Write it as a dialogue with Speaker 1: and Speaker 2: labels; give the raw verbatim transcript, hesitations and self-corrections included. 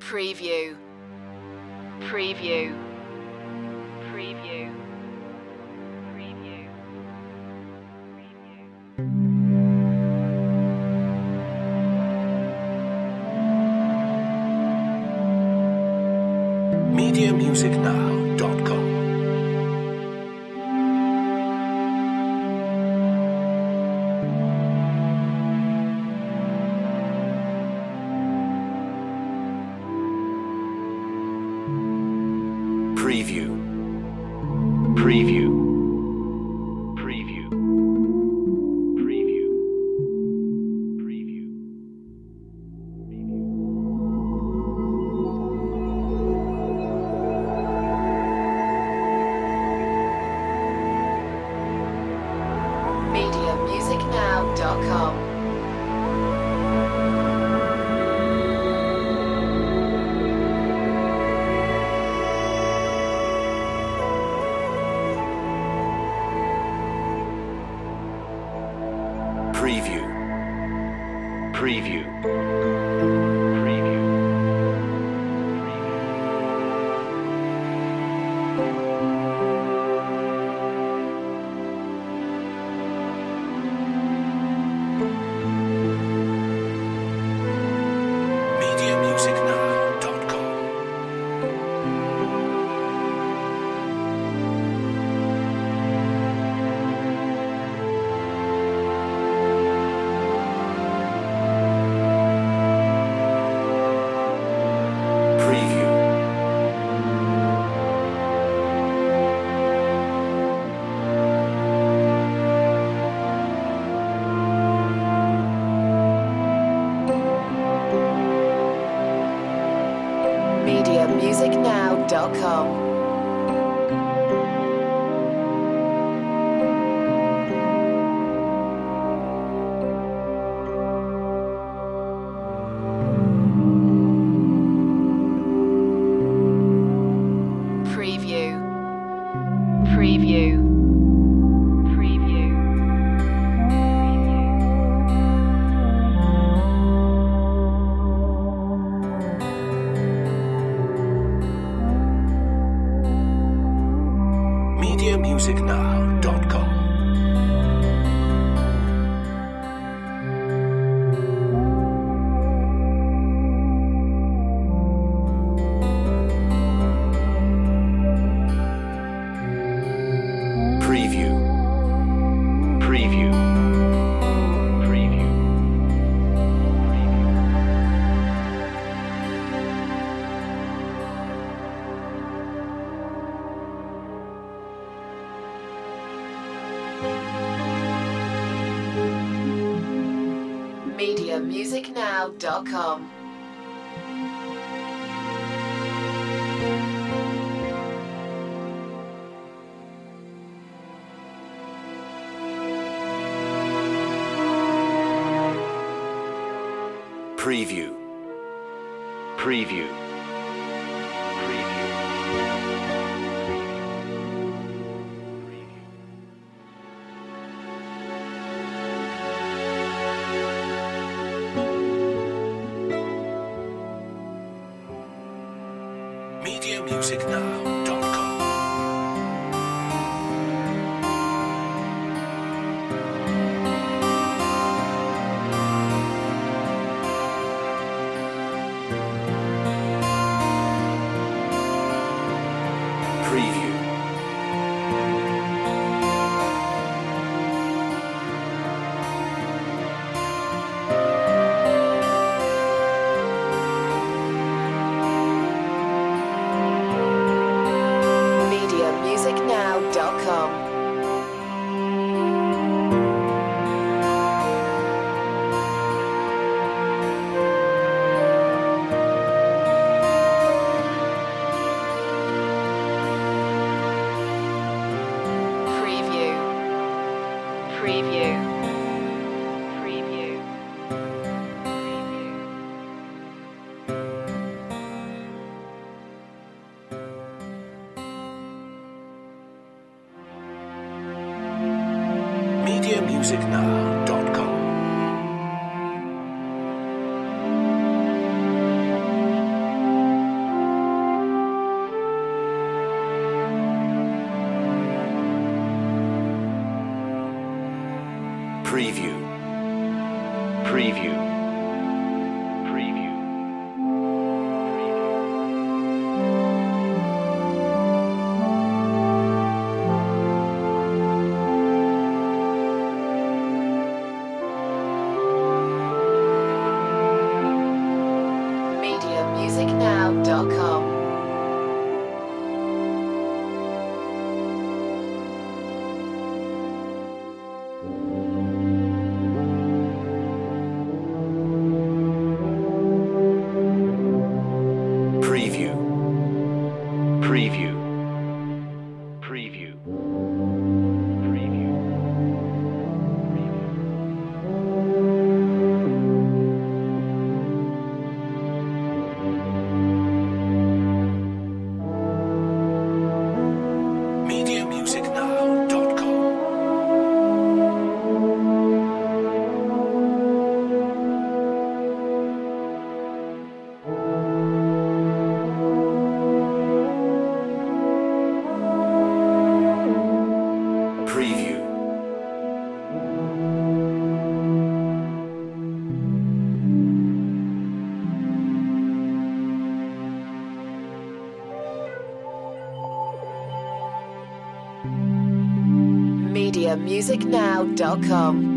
Speaker 1: Preview. Preview. Preview. Preview.
Speaker 2: media music now dot com Preview. Preview. Preview. Preview. Preview.
Speaker 1: media music now dot com.
Speaker 2: Preview. Preview. Preview. media music now dot com Preview.
Speaker 1: media music now dot com. Preview. Preview. Preview.
Speaker 2: media music now dot com Preview. Preview. Preview.
Speaker 1: media music now dot com.
Speaker 2: Preview. Preview. Preview. media music now dot com Preview.
Speaker 1: media music now dot com. Preview. Preview. Preview. Preview.
Speaker 2: media music now dot com Preview. Preview. Preview.
Speaker 1: media music now dot com.
Speaker 2: Preview. Preview. Preview. Preview. media music now dot com. Preview.
Speaker 1: media music now dot com.